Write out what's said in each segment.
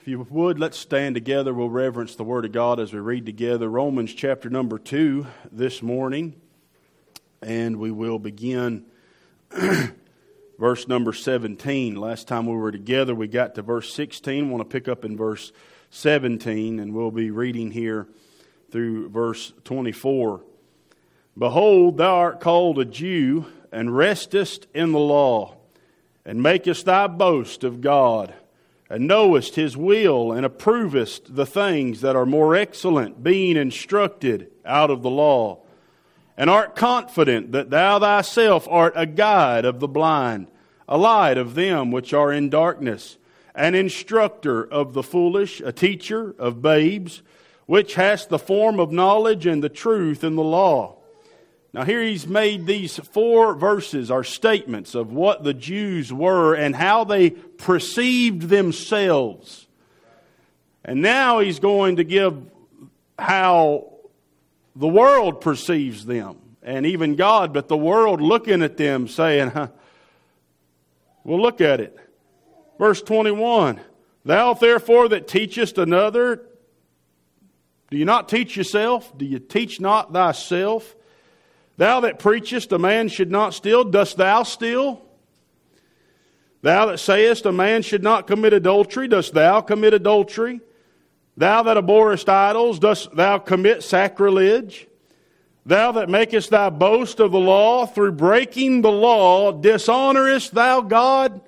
If you would, let's stand together. We'll reverence the Word of God as we read together Romans chapter number 2 this morning. And we will begin verse number 17. Last time we were together, we got to verse 16. I want to pick up in verse 17, and we'll be reading here through verse 24. Behold, thou art called a Jew, and restest in the law, and makest thy boast of God, and knowest His will, and approvest the things that are more excellent, being instructed out of the law. And art confident that thou thyself art a guide of the blind, a light of them which are in darkness, an instructor of the foolish, a teacher of babes, which hast the form of knowledge and the truth in the law. Now here he's made these 4 verses are statements of what the Jews were and how they perceived themselves. And now he's going to give how the world perceives them, and even God, but the world looking at them saying, well, look at it. Verse 21, thou therefore that teachest another, do you not teach yourself? Do you teach not thyself? Thou that preachest a man should not steal, dost thou steal? Thou that sayest a man should not commit adultery, dost thou commit adultery? Thou that abhorrest idols, dost thou commit sacrilege? Thou that makest thy boast of the law, through breaking the law, dishonorest thou God?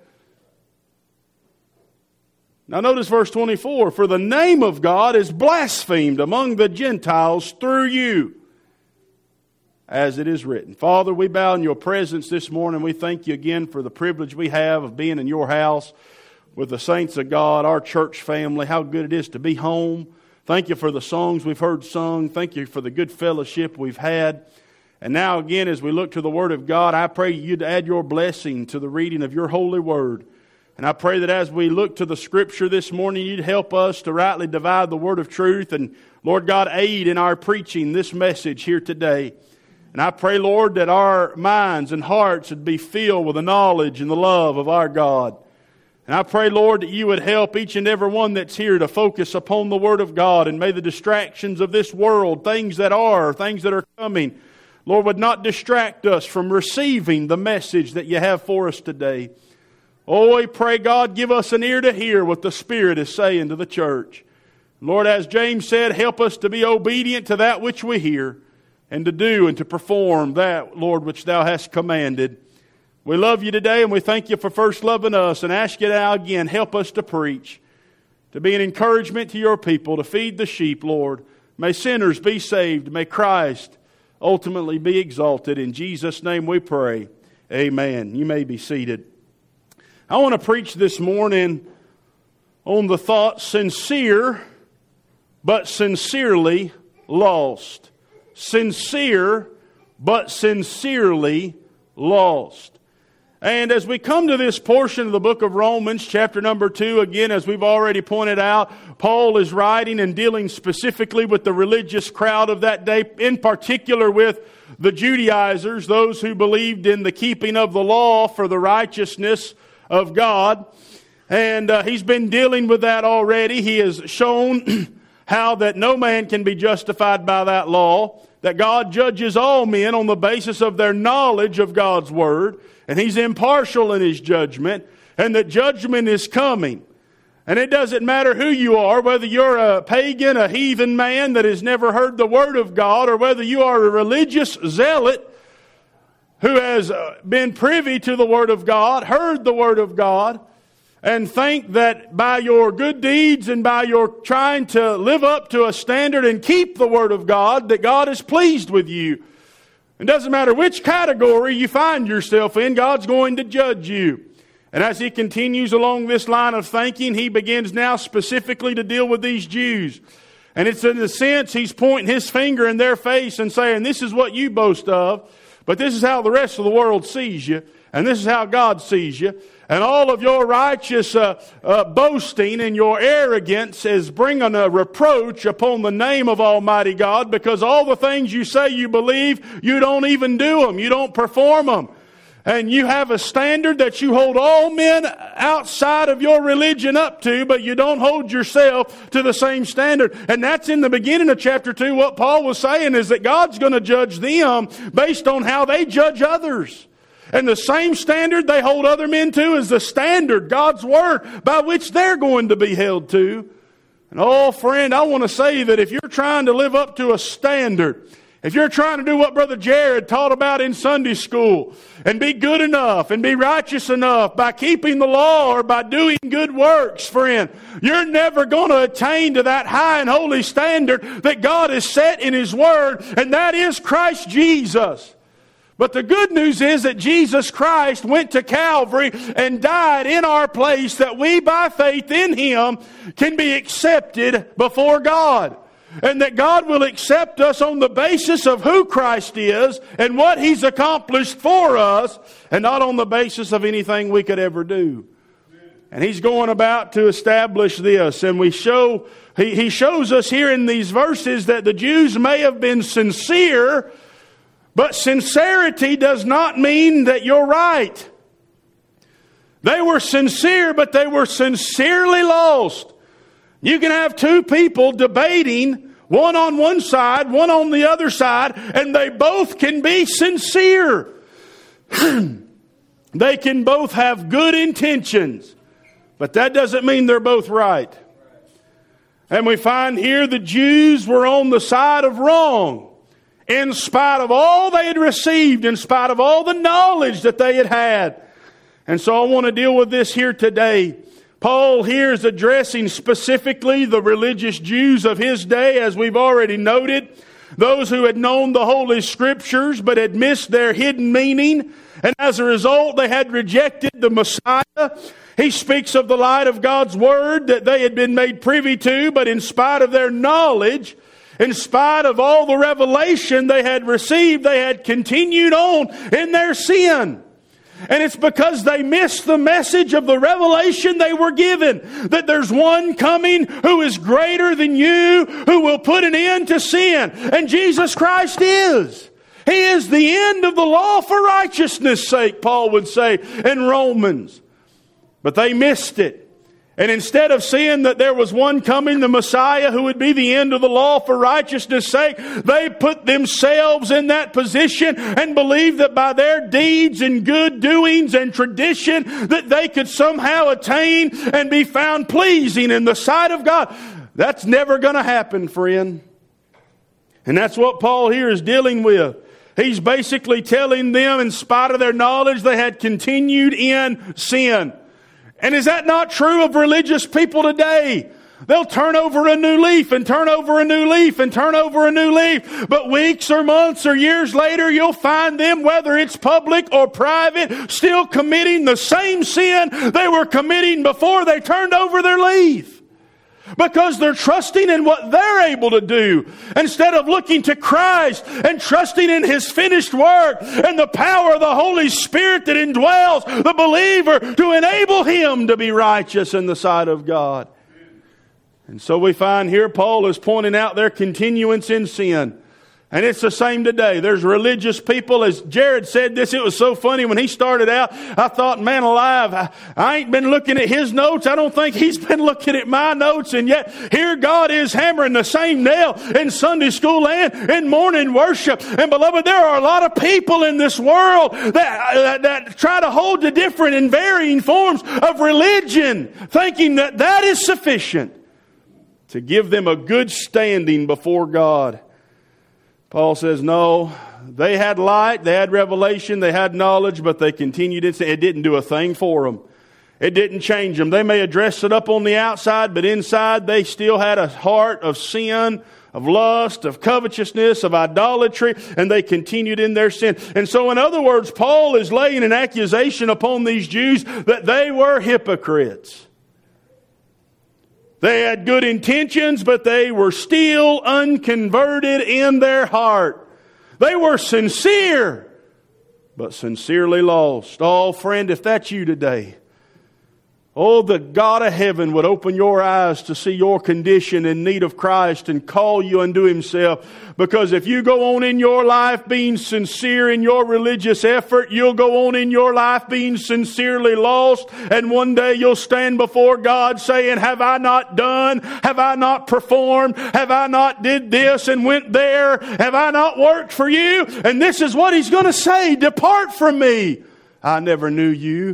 Now notice verse 24, for the name of God is blasphemed among the Gentiles through you, as it is written. Father, we bow in your presence this morning. We thank you again for the privilege we have of being in your house with the saints of God, our church family. How good it is to be home. Thank you for the songs we've heard sung. Thank you for the good fellowship we've had. And now again, as we look to the Word of God, I pray you'd add your blessing to the reading of your holy Word. And I pray that as we look to the Scripture this morning, you'd help us to rightly divide the Word of truth. And Lord God, aid in our preaching this message here today. And I pray, Lord, that our minds and hearts would be filled with the knowledge and the love of our God. And I pray, Lord, that you would help each and every one that's here to focus upon the Word of God. And may the distractions of this world, things that are coming, Lord, would not distract us from receiving the message that you have for us today. Oh, we pray, God, give us an ear to hear what the Spirit is saying to the church. Lord, as James said, help us to be obedient to that which we hear, and to do and to perform that, Lord, which thou hast commanded. We love you today, and we thank you for first loving us, and ask you now again, help us to preach, to be an encouragement to your people, to feed the sheep, Lord. May sinners be saved. May Christ ultimately be exalted. In Jesus' name we pray. Amen. You may be seated. I want to preach this morning on the thought, sincere but sincerely lost. Sincere, but sincerely lost. And as we come to this portion of the book of Romans, chapter number 2, again, as we've already pointed out, Paul is writing and dealing specifically with the religious crowd of that day, in particular with the Judaizers, those who believed in the keeping of the law for the righteousness of God. And he's been dealing with that already. He has shown how that no man can be justified by that law, that God judges all men on the basis of their knowledge of God's Word, and He's impartial in His judgment, and that judgment is coming. And it doesn't matter who you are, whether you're a pagan, a heathen man that has never heard the Word of God, or whether you are a religious zealot who has been privy to the Word of God, heard the Word of God, and think that by your good deeds and by your trying to live up to a standard and keep the Word of God, that God is pleased with you. It doesn't matter which category you find yourself in, God's going to judge you. And as he continues along this line of thinking, he begins now specifically to deal with these Jews. And it's in a sense, he's pointing his finger in their face and saying, this is what you boast of, but this is how the rest of the world sees you, and this is how God sees you. And all of your righteous boasting and your arrogance is bringing a reproach upon the name of Almighty God, because all the things you say you believe, you don't even do them. You don't perform them. and you have a standard that you hold all men outside of your religion up to, but you don't hold yourself to the same standard. And that's in the beginning of chapter 2. What Paul was saying is that God's going to judge them based on how they judge others. And the same standard they hold other men to is the standard, God's Word, by which they're going to be held to. And oh, friend, I want to say that if you're trying to live up to a standard, if you're trying to do what Brother Jared taught about in Sunday school and be good enough and be righteous enough by keeping the law or by doing good works, friend, you're never going to attain to that high and holy standard that God has set in His Word, and that is Christ Jesus. But the good news is that Jesus Christ went to Calvary and died in our place, that we by faith in Him can be accepted before God. And that God will accept us on the basis of who Christ is and what He's accomplished for us, and not on the basis of anything we could ever do. And He's going about to establish this. And He shows us here in these verses that the Jews may have been sincere, but sincerity does not mean that you're right. They were sincere, but they were sincerely lost. You can have two people debating, one on one side, one on the other side, and they both can be sincere. They can both have good intentions, but that doesn't mean they're both right. And we find here the Jews were on the side of wrong, in spite of all they had received, in spite of all the knowledge that they had had. And so I want to deal with this here today. Paul here is addressing specifically the religious Jews of his day, as we've already noted. Those who had known the Holy Scriptures but had missed their hidden meaning. And as a result, they had rejected the Messiah. He speaks of the light of God's Word that they had been made privy to, but in spite of their knowledge, in spite of all the revelation they had received, they had continued on in their sin. And it's because they missed the message of the revelation they were given, that there's one coming who is greater than you, who will put an end to sin. And Jesus Christ is. He is the end of the law for righteousness' sake, Paul would say in Romans. But they missed it. And instead of seeing that there was one coming, the Messiah, who would be the end of the law for righteousness' sake, they put themselves in that position and believed that by their deeds and good doings and tradition that they could somehow attain and be found pleasing in the sight of God. That's never going to happen, friend. And that's what Paul here is dealing with. He's basically telling them, in spite of their knowledge, they had continued in sin. And is that not true of religious people today? They'll turn over a new leaf and turn over a new leaf and turn over a new leaf. But weeks or months or years later, you'll find them, whether it's public or private, still committing the same sin they were committing before they turned over their leaf. Because they're trusting in what they're able to do, instead of looking to Christ and trusting in His finished work and the power of the Holy Spirit that indwells the believer to enable him to be righteous in the sight of God. And so we find here Paul is pointing out their continuance in sin. And it's the same today. There's religious people, as Jared said this, it was so funny when he started out. I thought, man alive, I ain't been looking at his notes. I don't think he's been looking at my notes. And yet here God is hammering the same nail in Sunday school and in morning worship. And beloved, there are a lot of people in this world that try to hold to different and varying forms of religion, thinking that that is sufficient to give them a good standing before God. Paul says, no, they had light, they had revelation, they had knowledge, but they continued in sin. It didn't do a thing for them. It didn't change them. They may have dressed it up on the outside, but inside they still had a heart of sin, of lust, of covetousness, of idolatry, and they continued in their sin. And so, in other words, Paul is laying an accusation upon these Jews that they were hypocrites. They had good intentions, but they were still unconverted in their heart. They were sincere, but sincerely lost. Oh, friend, if that's you today, Oh, the God of heaven would open your eyes to see your condition in need of Christ and call you unto Himself. Because if you go on in your life being sincere in your religious effort, you'll go on in your life being sincerely lost. And one day you'll stand before God saying, have I not done? Have I not performed? Have I not did this and went there? Have I not worked for you? And this is what He's going to say, depart from me. I never knew you.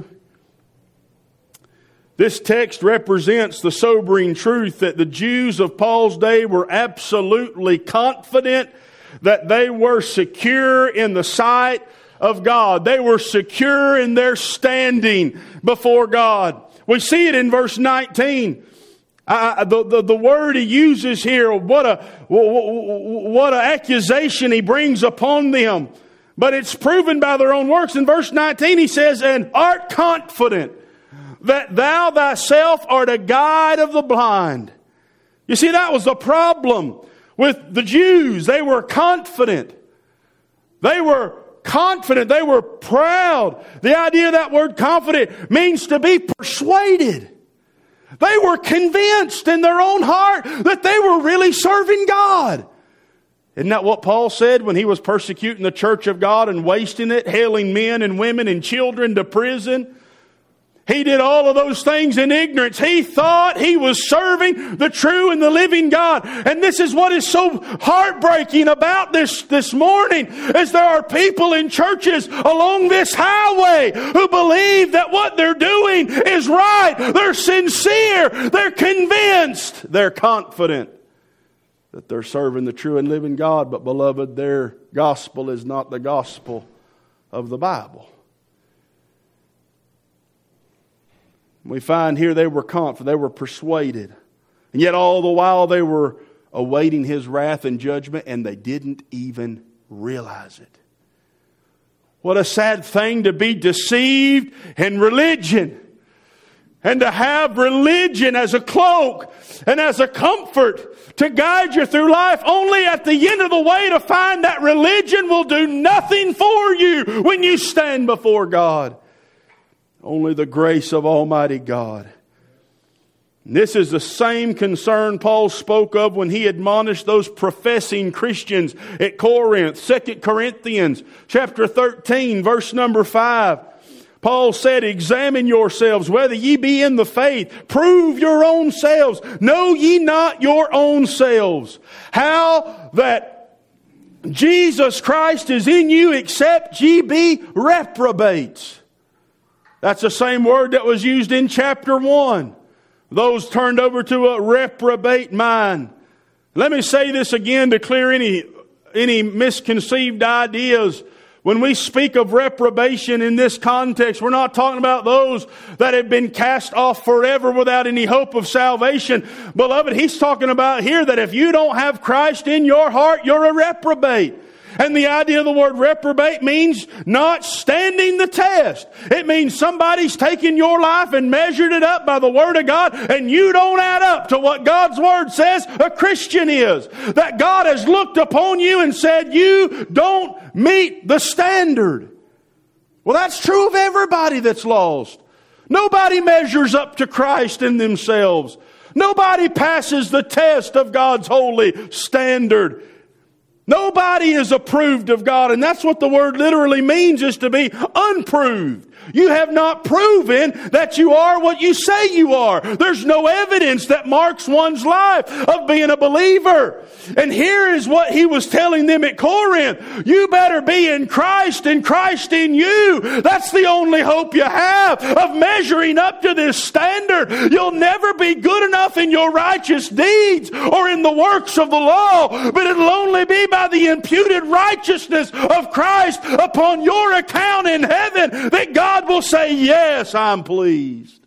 This text represents the sobering truth that the Jews of Paul's day were absolutely confident that they were secure in the sight of God. They were secure in their standing before God. We see it in verse 19. The word he uses here, what an accusation he brings upon them. But it's proven by their own works. In verse 19 he says, and art confident that thou thyself art a guide of the blind. You see, that was the problem with the Jews. They were confident. They were confident. They were proud. The idea of that word confident means to be persuaded. They were convinced in their own heart that they were really serving God. Isn't that what Paul said when he was persecuting the church of God and wasting it, hailing men and women and children to prison? He did all of those things in ignorance. He thought he was serving the true and the living God. And this is what is so heartbreaking about this morning, is there are people in churches along this highway who believe that what they're doing is right. They're sincere. They're convinced. They're confident that they're serving the true and living God. But beloved, their gospel is not the gospel of the Bible. We find here they were confident, they were persuaded. And yet all the while they were awaiting His wrath and judgment, and they didn't even realize it. What a sad thing to be deceived in religion. And to have religion as a cloak and as a comfort to guide you through life, only at the end of the way to find that religion will do nothing for you when you stand before God. Only the grace of Almighty God. And this is the same concern Paul spoke of when he admonished those professing Christians at Corinth. 2 Corinthians chapter 13, verse number 5. Paul said, examine yourselves whether ye be in the faith. Prove your own selves. Know ye not your own selves, how that Jesus Christ is in you, except ye be reprobates. That's the same word that was used in chapter 1. Those turned over to a reprobate mind. Let me say this again to clear any misconceived ideas. When we speak of reprobation in this context, we're not talking about those that have been cast off forever without any hope of salvation. Beloved, he's talking about here that if you don't have Christ in your heart, you're a reprobate. And the idea of the word reprobate means not standing the test. It means somebody's taken your life and measured it up by the Word of God, and you don't add up to what God's Word says a Christian is. That God has looked upon you and said, you don't meet the standard. Well, that's true of everybody that's lost. Nobody measures up to Christ in themselves. Nobody passes the test of God's holy standard. Nobody is approved of God, and that's what the word literally means, is to be unproved. You have not proven that you are what you say you are. There's no evidence that marks one's life of being a believer. And here is what he was telling them at Corinth. You better be in Christ and Christ in you. That's the only hope you have of measuring up to this standard. You'll never be good enough in your righteous deeds or in the works of the law, but it'll only be by the imputed righteousness of Christ upon your account in heaven that God will say, yes, I'm pleased.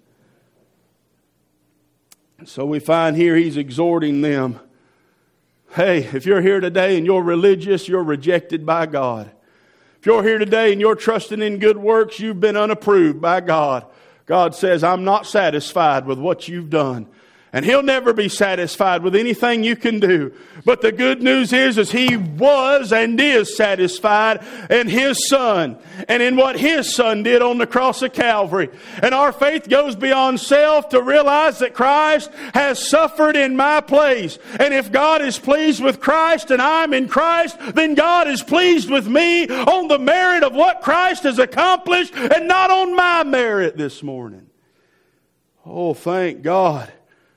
So we find here he's exhorting them. Hey, if you're here today and you're religious, you're rejected by God. If you're here today and you're trusting in good works, you've been unapproved by God. God says, I'm not satisfied with what you've done. And He'll never be satisfied with anything you can do. But the good news is He was and is satisfied in His Son and in what His Son did on the cross of Calvary. And our faith goes beyond self to realize that Christ has suffered in my place. And if God is pleased with Christ and I'm in Christ, then God is pleased with me on the merit of what Christ has accomplished and not on my merit this morning. Oh, thank God.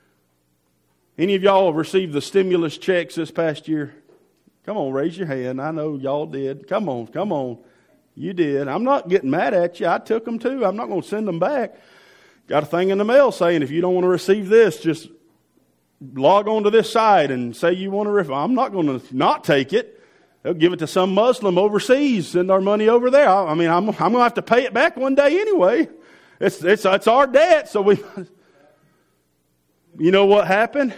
Any of y'all have received the stimulus checks this past year? Come on, raise your hand. I know y'all did. Come on. You did. I'm not getting mad at you. I took them too. I'm not going to send them back. Got a thing in the mail saying if you don't want to receive this, just log on to this site and say you want to receive. I'm not going to not take it. They'll give it to some Muslim overseas, send our money over there. I mean, I'm going to have to pay it back one day anyway. It's our debt, so we... You know what happened?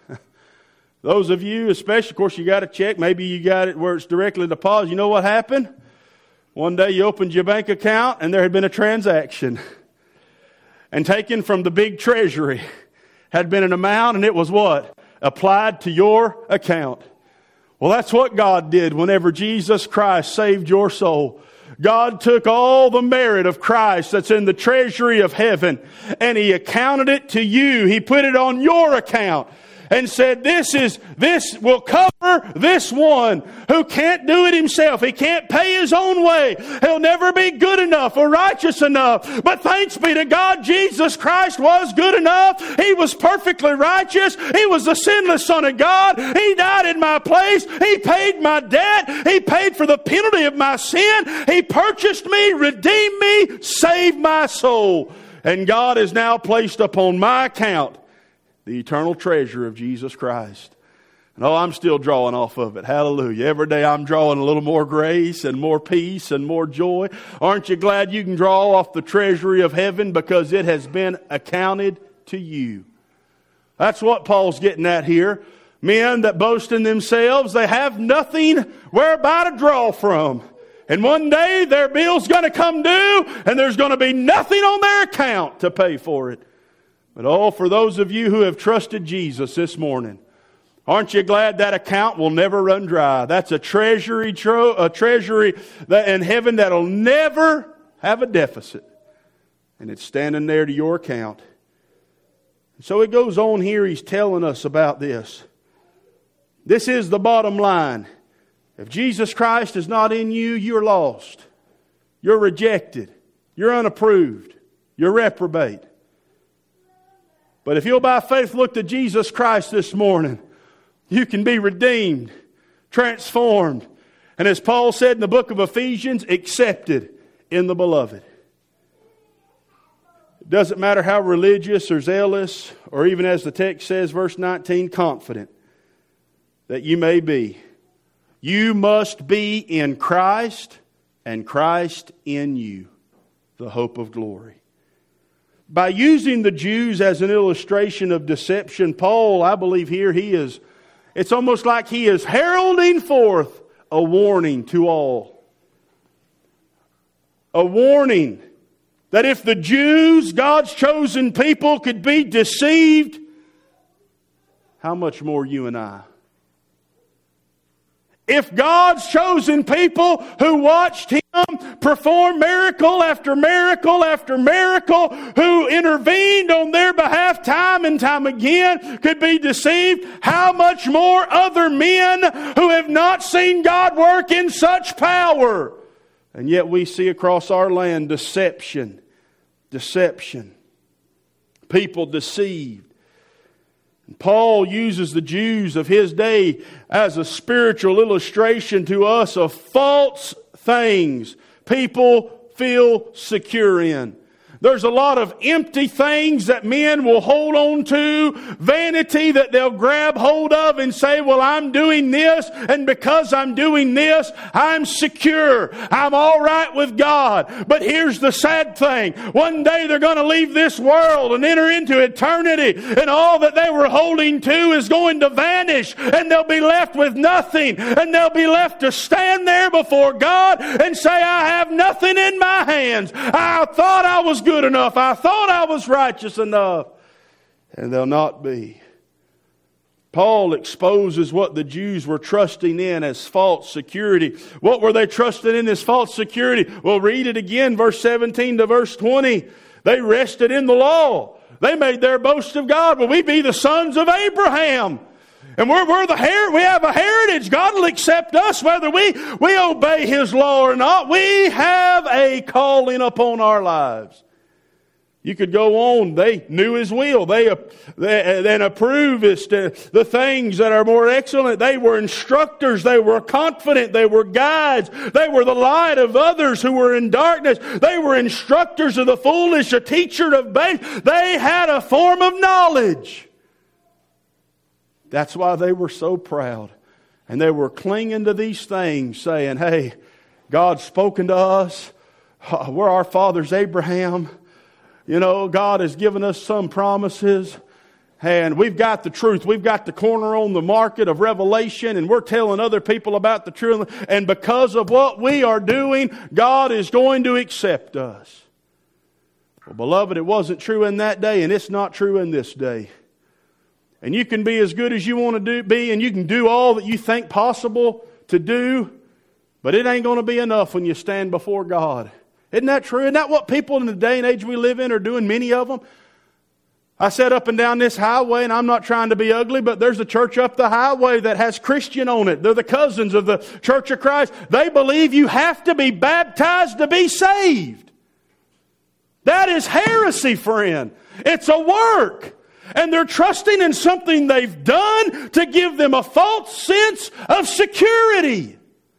Those of you, especially, of course, you got a check. Maybe you got it where it's directly deposited. You know what happened? One day you opened your bank account and there had been a transaction. And taken from the big treasury had been an amount, and it was what? Applied to your account. Well, that's what God did whenever Jesus Christ saved your soul. God took all the merit of Christ that's in the treasury of heaven and He accounted it to you. He put it on your account and said, this will cover this one who can't do it himself. He can't pay his own way. He'll never be good enough or righteous enough. But thanks be to God, Jesus Christ was good enough. He was perfectly righteous. He was the sinless Son of God. He died in my place. He paid my debt. He paid for the penalty of my sin. He purchased me, redeemed me, saved my soul. And God has now placed upon my account the eternal treasure of Jesus Christ. And I'm still drawing off of it. Hallelujah. Every day I'm drawing a little more grace and more peace and more joy. Aren't you glad you can draw off the treasury of heaven because it has been accounted to you? That's what Paul's getting at here. Men that boast in themselves, they have nothing whereby to draw from. And one day their bill's going to come due and there's going to be nothing on their account to pay for it. But for those of you who have trusted Jesus this morning, aren't you glad that account will never run dry? That's a treasury that in heaven that'll never have a deficit. And it's standing there to your account. So it goes on here, he's telling us about this. This is the bottom line. If Jesus Christ is not in you, you're lost. You're rejected. You're unapproved. You're reprobate. But if you'll by faith look to Jesus Christ this morning, you can be redeemed, transformed, and as Paul said in the book of Ephesians, accepted in the beloved. It doesn't matter how religious or zealous, or even as the text says, verse 19, confident that you may be. You must be in Christ and Christ in you, the hope of glory. By using the Jews as an illustration of deception, Paul, I believe here, it's almost like he is heralding forth a warning to all. A warning that if the Jews, God's chosen people, could be deceived, how much more you and I? If God's chosen people who watched Him perform miracle after miracle after miracle, who intervened on their behalf time and time again, could be deceived, how much more other men who have not seen God work in such power? And yet we see across our land deception. People deceived. Paul uses the Jews of his day as a spiritual illustration to us of false things people feel secure in. There's a lot of empty things that men will hold on to, vanity that they'll grab hold of and say, well, I'm doing this, and because I'm doing this, I'm secure. I'm all right with God. But here's the sad thing. One day they're going to leave this world and enter into eternity, and all that they were holding to is going to vanish, and they'll be left with nothing, and they'll be left to stand there before God and say, I have nothing in my hands. I thought I was good enough. I thought I was righteous enough. and they'll not be. Paul exposes what the Jews were trusting in as false security. What were they trusting in as false security? Well, read it again, verse 17 to verse 20. They rested in the law. They made their boast of God. Well, we be the sons of Abraham. And we have a heritage. God will accept us whether we obey His law or not. We have a calling upon our lives. You could go on. They knew His will. They approved the things that are more excellent. They were instructors. They were confident. They were guides. They were the light of others who were in darkness. They were instructors of the foolish, a teacher of babes. They had a form of knowledge. That's why they were so proud. And they were clinging to these things, saying, hey, God's spoken to us. We're our fathers Abraham. You know, God has given us some promises. And we've got the truth. We've got the corner on the market of revelation. And we're telling other people about the truth. And because of what we are doing, God is going to accept us. Well, beloved, it wasn't true in that day. And it's not true in this day. And you can be as good as you want to be, and you can do all that you think possible to do, but it ain't going to be enough when you stand before God. Isn't that true? Isn't that what people in the day and age we live in are doing, many of them? I sat up and down this highway, and I'm not trying to be ugly, but there's a church up the highway that has Christian on it. They're the cousins of the Church of Christ. They believe you have to be baptized to be saved. That is heresy, friend. It's a work. And they're trusting in something they've done to give them a false sense of security.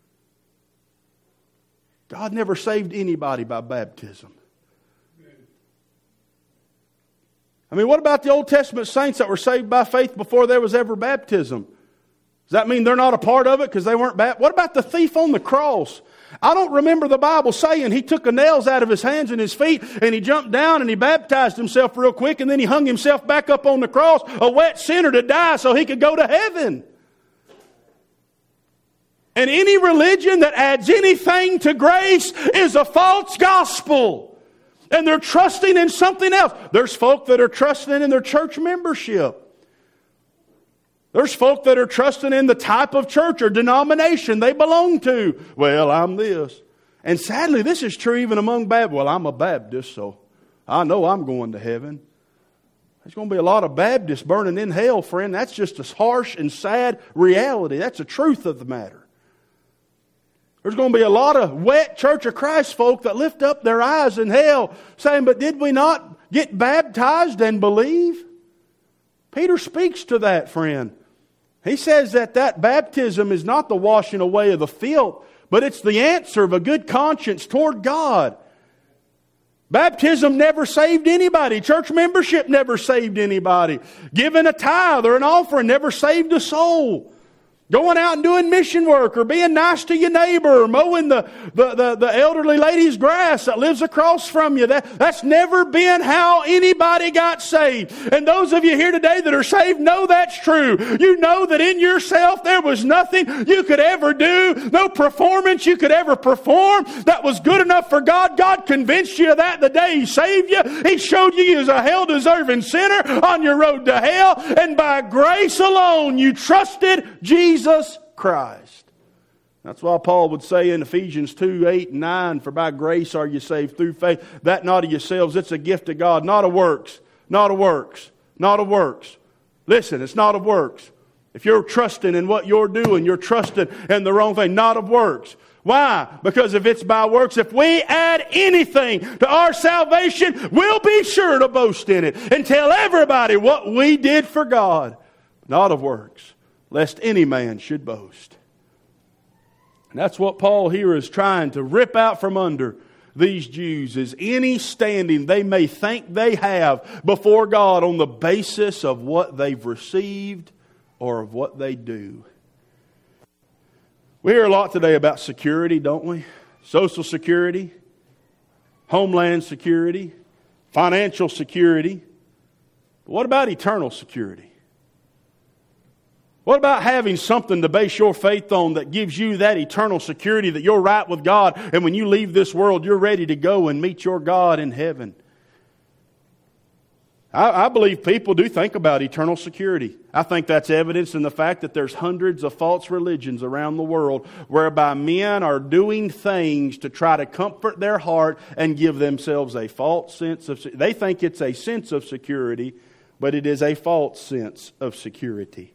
God never saved anybody by baptism. I mean, what about the Old Testament saints that were saved by faith before there was ever baptism? Does that mean they're not a part of it because they weren't baptized? What about the thief on the cross? I don't remember the Bible saying he took the nails out of his hands and his feet and he jumped down and he baptized himself real quick and then he hung himself back up on the cross, a wet sinner to die so he could go to heaven. And any religion that adds anything to grace is a false gospel. And they're trusting in something else. There's folk that are trusting in their church membership. There's folk that are trusting in the type of church or denomination they belong to. Well, I'm this. And sadly, this is true even among Baptists. Well, I'm a Baptist, so I know I'm going to heaven. There's going to be a lot of Baptists burning in hell, friend. That's just a harsh and sad reality. That's the truth of the matter. There's going to be a lot of wet Church of Christ folk that lift up their eyes in hell saying, but did we not get baptized and believe? Peter speaks to that, friend. He says that baptism is not the washing away of the filth, but it's the answer of a good conscience toward God. Baptism never saved anybody. Church membership never saved anybody. Giving a tithe or an offering never saved a soul. Going out and doing mission work or being nice to your neighbor or mowing the elderly lady's grass that lives across from you. That's never been how anybody got saved. And those of you here today that are saved know that's true. You know that in yourself there was nothing you could ever do, no performance you could ever perform that was good enough for God. God convinced you of that the day He saved you. He showed you as a hell-deserving sinner on your road to hell. And by grace alone you trusted Jesus Christ. That's why Paul would say in Ephesians 2, 8 and 9, for by grace are you saved through faith, that not of yourselves, it's a gift of God, not of works, not of works, not of works. Listen, it's not of works. If you're trusting in what you're doing, you're trusting in the wrong thing, not of works. Why? Because if it's by works, if we add anything to our salvation, we'll be sure to boast in it and tell everybody what we did for God, not of works, lest any man should boast. And that's what Paul here is trying to rip out from under these Jews, is any standing they may think they have before God on the basis of what they've received or of what they do. We hear a lot today about security, don't we? Social security, homeland security, financial security. But what about eternal security? What about having something to base your faith on that gives you that eternal security that you're right with God and when you leave this world you're ready to go and meet your God in heaven? I believe people do think about eternal security. I think that's evidenced in the fact that there's hundreds of false religions around the world whereby men are doing things to try to comfort their heart and give themselves a false sense of security. They think it's a sense of security, but it is a false sense of security.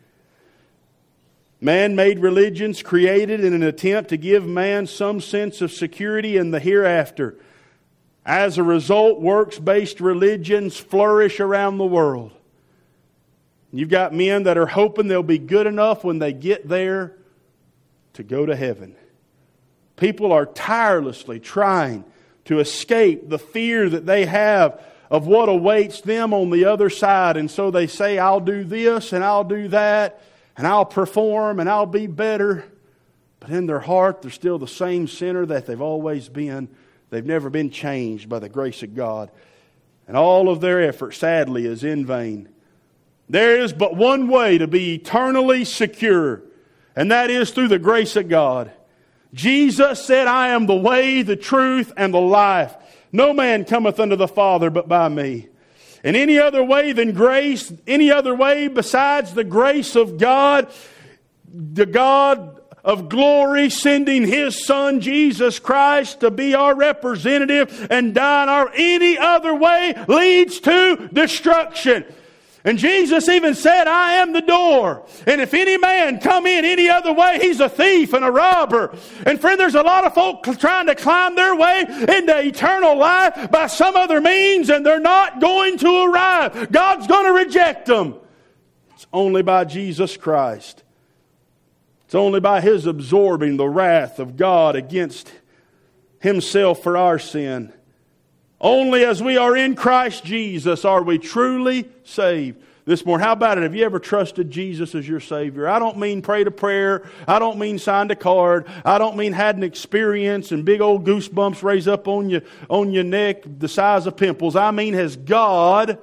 Man-made religions created in an attempt to give man some sense of security in the hereafter. As a result, works-based religions flourish around the world. You've got men that are hoping they'll be good enough when they get there to go to heaven. People are tirelessly trying to escape the fear that they have of what awaits them on the other side. And so they say, I'll do this and I'll do that and I'll perform and I'll be better. But in their heart, they're still the same sinner that they've always been. They've never been changed by the grace of God. And all of their effort, sadly, is in vain. There is but one way to be eternally secure, and that is through the grace of God. Jesus said, I am the way, the truth, and the life. No man cometh unto the Father but by me. And any other way than grace, any other way besides the grace of God, the God of glory sending His Son Jesus Christ to be our representative and die in our any other way leads to destruction. And Jesus even said, I am the door. And if any man come in any other way, he's a thief and a robber. And friend, there's a lot of folk trying to climb their way into eternal life by some other means, and they're not going to arrive. God's going to reject them. It's only by Jesus Christ. It's only by His absorbing the wrath of God against Himself for our sin. Only as we are in Christ Jesus are we truly saved. This morning, how about it? Have you ever trusted Jesus as your Savior? I don't mean prayed a prayer. I don't mean signed a card. I don't mean had an experience and big old goosebumps raise up on your neck the size of pimples. I mean, has God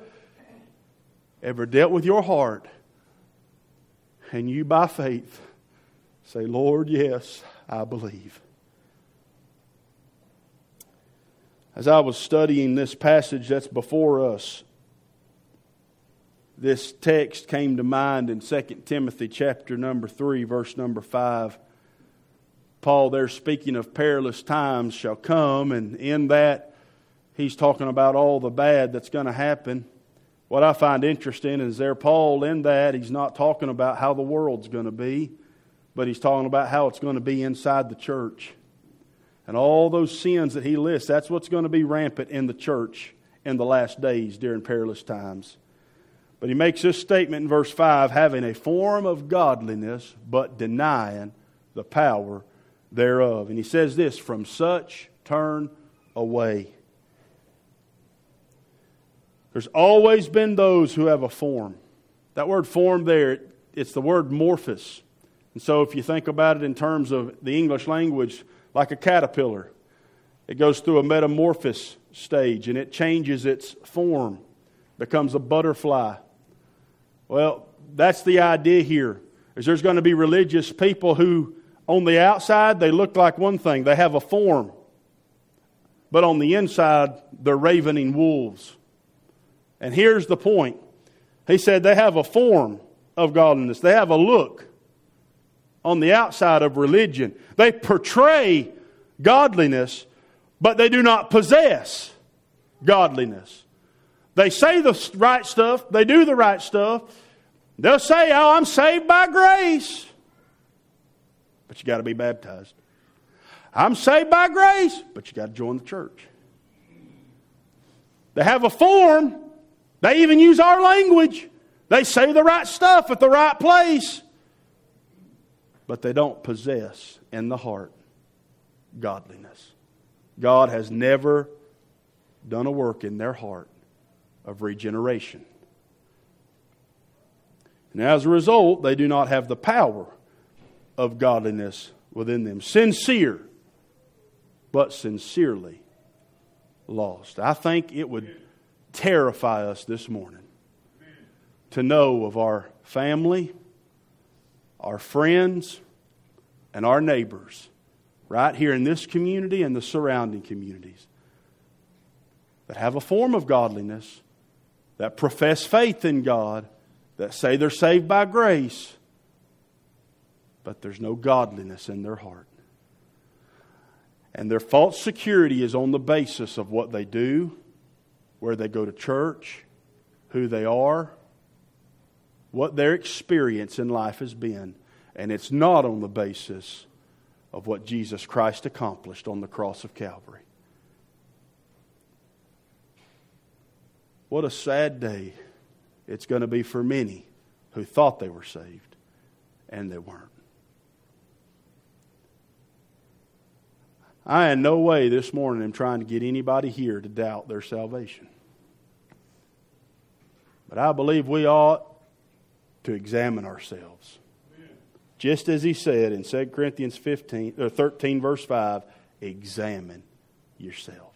ever dealt with your heart and you by faith say, Lord, yes, I believe. As I was studying this passage that's before us, this text came to mind in 2 Timothy chapter number 3, verse number 5. Paul there speaking of perilous times shall come, and in that he's talking about all the bad that's going to happen. What I find interesting is there Paul in that he's not talking about how the world's going to be, but he's talking about how it's going to be inside the church. And all those sins that he lists, that's what's going to be rampant in the church in the last days during perilous times. But he makes this statement in verse 5, having a form of godliness, but denying the power thereof. And he says this, from such turn away. There's always been those who have a form. That word form there, it's the word morphos. And so if you think about it in terms of the English language, like a caterpillar, it goes through a metamorphosis stage and it changes its form, becomes a butterfly. Well, that's the idea here, is there's going to be religious people who, on the outside, they look like one thing. They have a form. But on the inside, they're ravening wolves. And here's the point. He said they have a form of godliness. They have a look on the outside of religion. They portray godliness, but they do not possess godliness. They say the right stuff. They do the right stuff. They'll say, oh, I'm saved by grace. But you got to be baptized. I'm saved by grace, but you got to join the church. They have a form. They even use our language. They say the right stuff at the right place. But they don't possess in the heart godliness. God has never done a work in their heart of regeneration. And as a result, they do not have the power of godliness within them. Sincere, but sincerely lost. I think it would terrify us this morning to know of our family, our friends, and our neighbors right here in this community and the surrounding communities that have a form of godliness, that profess faith in God, that say they're saved by grace, but there's no godliness in their heart. And their false security is on the basis of what they do, where they go to church, who they are, what their experience in life has been. And it's not on the basis of what Jesus Christ accomplished on the cross of Calvary. What a sad day it's going to be for many who thought they were saved and they weren't. I in no way this morning am trying to get anybody here to doubt their salvation. But I believe we ought to examine ourselves. Just as he said in 2 Corinthians 13 verse 5, examine yourself.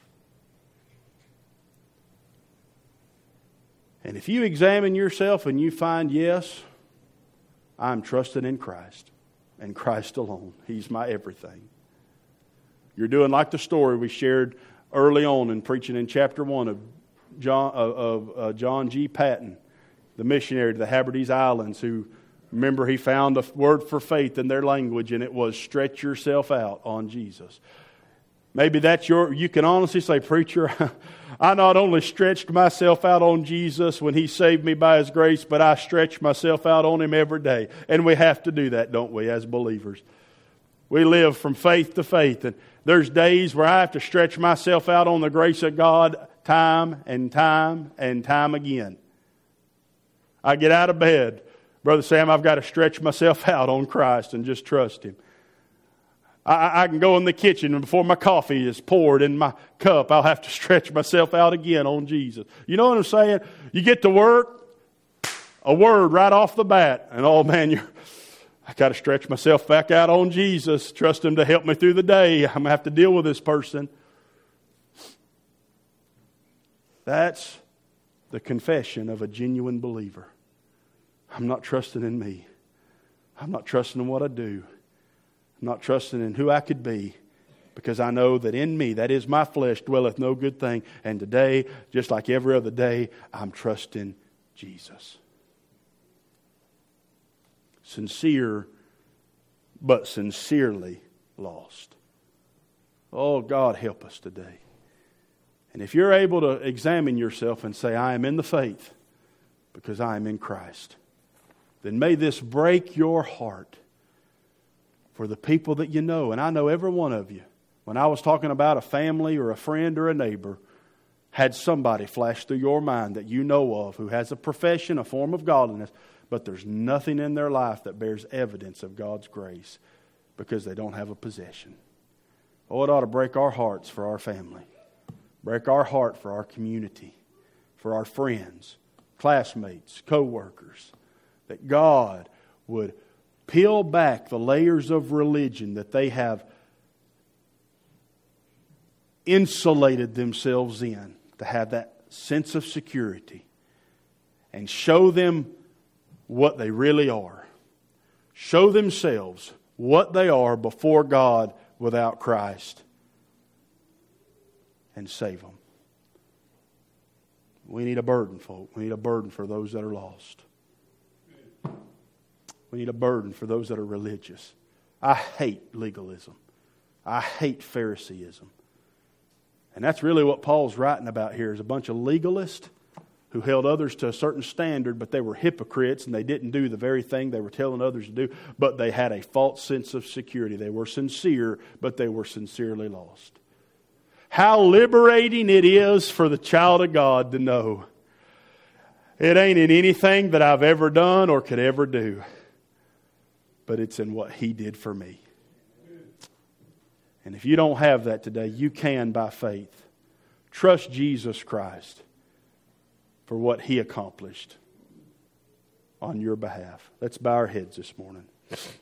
And if you examine yourself and you find, yes, I'm trusting in Christ and Christ alone. He's my everything. You're doing like the story we shared early on in preaching in chapter 1 of John G. Patton, the missionary to the Hebrides Islands, who, remember, he found a word for faith in their language, and it was stretch yourself out on Jesus. Maybe that's you can honestly say, preacher, I not only stretched myself out on Jesus when He saved me by His grace, but I stretch myself out on Him every day. And we have to do that, don't we, as believers? We live from faith to faith, and there's days where I have to stretch myself out on the grace of God time and time and time again. I get out of bed, Brother Sam, I've got to stretch myself out on Christ and just trust Him. I can go in the kitchen and before my coffee is poured in my cup, I'll have to stretch myself out again on Jesus. You know what I'm saying? You get to work, a word right off the bat, and oh man, I got to stretch myself back out on Jesus, trust Him to help me through the day. I'm going to have to deal with this person. That's the confession of a genuine believer. I'm not trusting in me. I'm not trusting in what I do. I'm not trusting in who I could be, because I know that in me, that is my flesh, dwelleth no good thing. And today, just like every other day, I'm trusting Jesus. Sincere, but sincerely lost. Oh, God, help us today. And if you're able to examine yourself and say, I am in the faith because I am in Christ, then may this break your heart for the people that you know. And I know every one of you, when I was talking about a family or a friend or a neighbor, had somebody flash through your mind that you know of who has a profession, a form of godliness, but there's nothing in their life that bears evidence of God's grace because they don't have a possession. Oh, it ought to break our hearts for our family. Break our heart for our community, for our friends, classmates, co-workers, that God would peel back the layers of religion that they have insulated themselves in to have that sense of security, and show them what they really are. Show themselves what they are before God without Christ, and save them. We need a burden, folk. We need a burden for those that are lost. We need a burden for those that are religious. I hate legalism. I hate Phariseeism. And that's really what Paul's writing about here, is a bunch of legalists who held others to a certain standard, but they were hypocrites and they didn't do the very thing they were telling others to do, but they had a false sense of security. They were sincere, but they were sincerely lost. How liberating it is for the child of God to know it ain't in anything that I've ever done or could ever do, but it's in what He did for me. And if you don't have that today, you can, by faith, trust Jesus Christ for what He accomplished on your behalf. Let's bow our heads this morning.